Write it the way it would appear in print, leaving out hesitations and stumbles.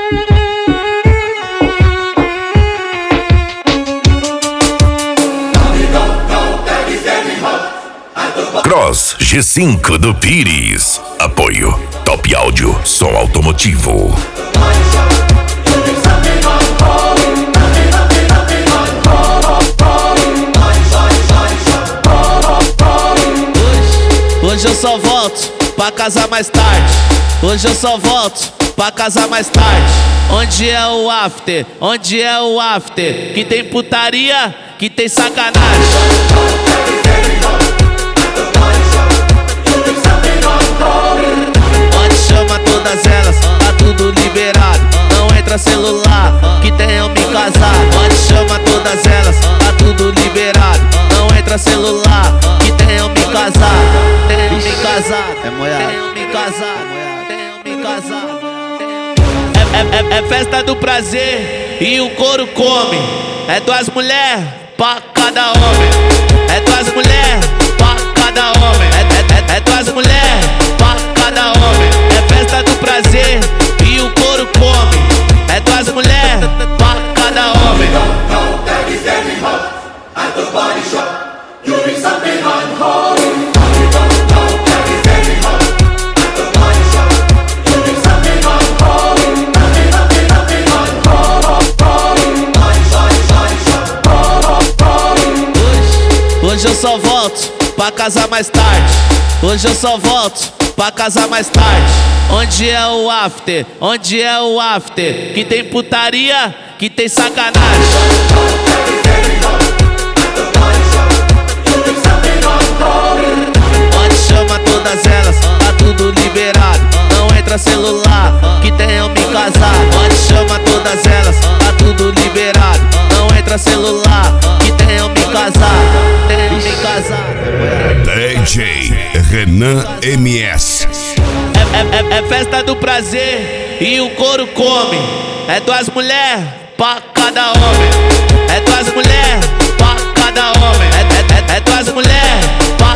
Cross G5 do Pires. Apoio Top Áudio, som automotivo. Hoje eu só volto pra casa mais tarde. Hoje eu só volto pra casa mais tarde. Onde é o after? Onde é o after? Que tem putaria, que tem sacanagem. Onde chama todas elas, tá tudo liberado. Não entra celular, que tem eu me casar. Onde chama todas elas, tá tudo liberado. Não entra celular, que tem eu me casar. Tem eu me casar, é moiado. Tem eu me casar, tem eu me casar. É festa do prazer e o couro come. É duas mulheres pra cada homem. É duas mulheres pra cada homem. É duas mulheres pra cada homem. É festa do prazer e o couro come. É duas mulheres pra cada homem. Hoje eu só volto pra casa mais tarde. Hoje eu só volto pra casa mais tarde. Onde é o after? Onde é o after? Que tem putaria, que tem sacanagem. Onde chama todas elas, tá tudo liberado. Não entra celular, que tem eu me casar. Onde chama todas elas, tá tudo liberado. Não entra celular, que tem eu me casar. Tem eu me casar. DJ Renan MS. É festa do prazer e o couro come. É duas mulheres pra cada homem. É duas mulheres pra cada homem. É duas mulheres pra